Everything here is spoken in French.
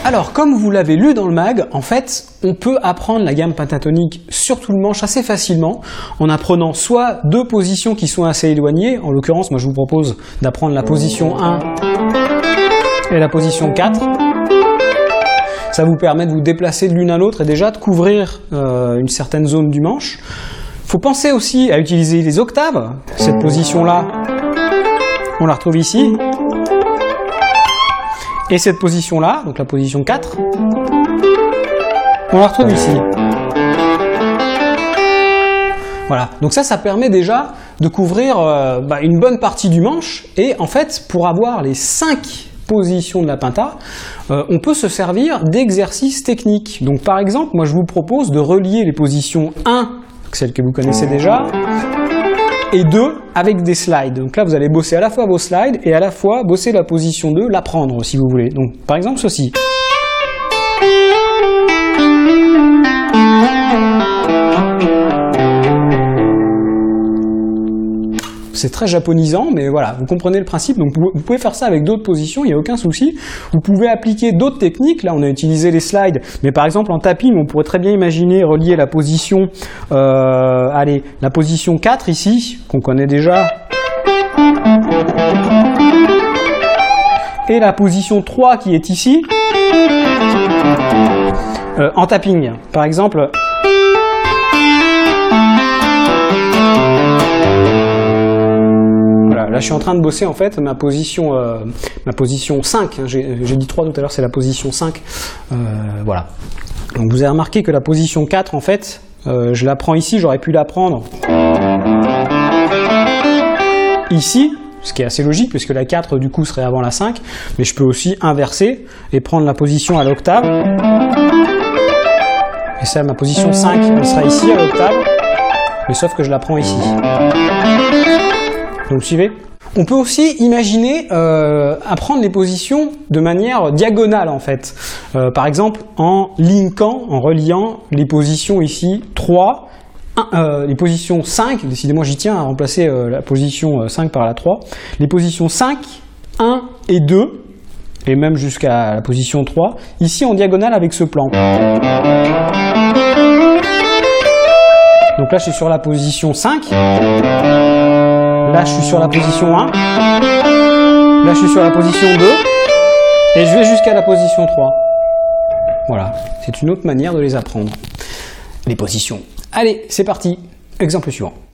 Alors, comme vous l'avez lu dans le mag, en fait, on peut apprendre la gamme pentatonique sur tout le manche assez facilement en apprenant soit deux positions qui sont assez éloignées. En l'occurrence, moi je vous propose d'apprendre la position 1 et la position 4. Ça vous permet de vous déplacer de l'une à l'autre et déjà de couvrir une certaine zone du manche. Il faut penser aussi à utiliser les octaves. Cette position-là, on la retrouve ici. Et cette position-là, donc la position 4, on la retrouve ici. Voilà, donc ça permet déjà de couvrir une bonne partie du manche. Et en fait, pour avoir les 5 positions de la penta, on peut se servir d'exercices techniques. Donc par exemple, moi je vous propose de relier les positions 1, celles que vous connaissez déjà, et 2 avec des slides. Donc là vous allez bosser à la fois vos slides et à la fois bosser la position 2, l'apprendre si vous voulez. Donc par exemple ceci. C'est très japonisant, mais voilà, vous comprenez le principe, donc vous pouvez faire ça avec d'autres positions, il n'y a aucun souci. Vous pouvez appliquer d'autres techniques, là on a utilisé les slides, mais par exemple en tapping, on pourrait très bien imaginer relier la position, la position 4 ici, qu'on connaît déjà, et la position 3 qui est ici, en tapping. Par exemple, là, je suis en train de bosser en fait ma position 5. Hein. J'ai dit 3 tout à l'heure, c'est la position 5. Voilà. Donc vous avez remarqué que la position 4, en fait, je la prends ici, j'aurais pu la prendre ici, ce qui est assez logique, puisque la 4, du coup, serait avant la 5. Mais je peux aussi inverser et prendre la position à l'octave. Et ça, ma position 5, elle sera ici à l'octave, mais sauf que je la prends ici. Donc, vous suivez? On peut aussi imaginer apprendre les positions de manière diagonale en fait. Par exemple en linkant, en reliant les positions ici 3, les positions 5, décidément j'y tiens à remplacer la position 5 par la 3, les positions 5, 1 et 2, et même jusqu'à la position 3, ici en diagonale avec ce plan. Donc là je suis sur la position 5. Là, je suis sur la position 1. Là, je suis sur la position 2. Et je vais jusqu'à la position 3. Voilà, c'est une autre manière de les apprendre, les positions. Allez, c'est parti. Exemple suivant.